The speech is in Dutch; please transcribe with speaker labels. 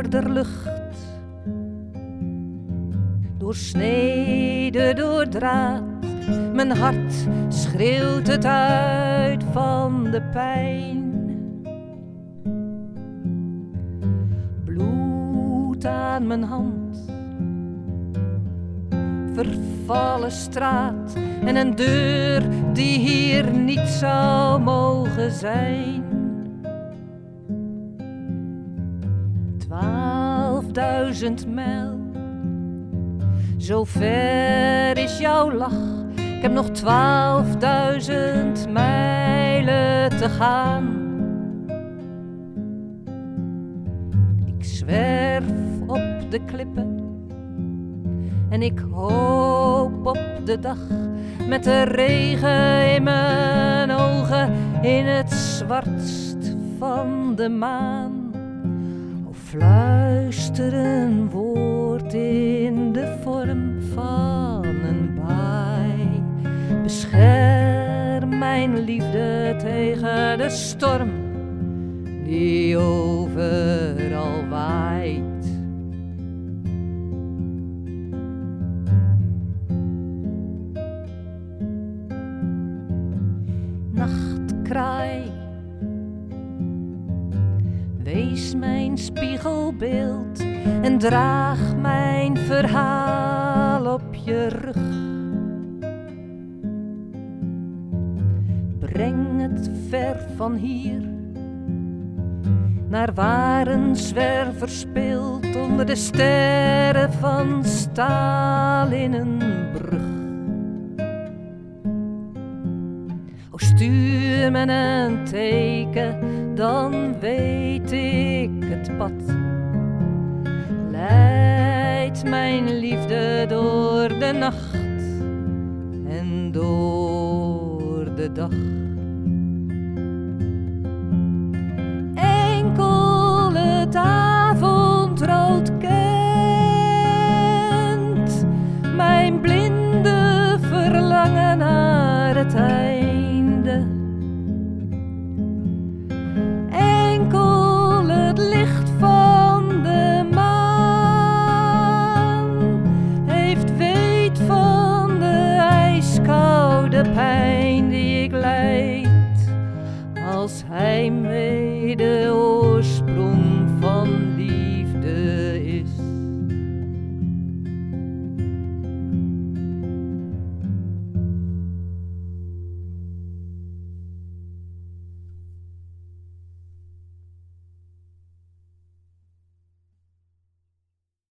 Speaker 1: door de lucht, doorsneden door draad. Mijn hart schreeuwt het uit van de pijn. Bloed aan mijn hand, vervallen straat en een deur die hier niet zou mogen zijn. 12.000 mijl, zo ver is jouw lach. Ik heb nog 12.000 mijlen te gaan. Ik zwerf op de klippen en ik hoop op de dag, met de regen in mijn ogen, in het zwartst van de maan. O, fluister een woord in de vorm van een baai. Bescherm mijn liefde tegen de storm die overal waait. Nachtkraai, wees mijn spiegelbeeld en draag mijn verhaal op je rug. Breng het ver van hier, naar waar een zwerver speelt onder de sterren van staal in een brug. O, stuur me een teken, dan weet ik het pad. Leid mijn liefde door de nacht en door de dag.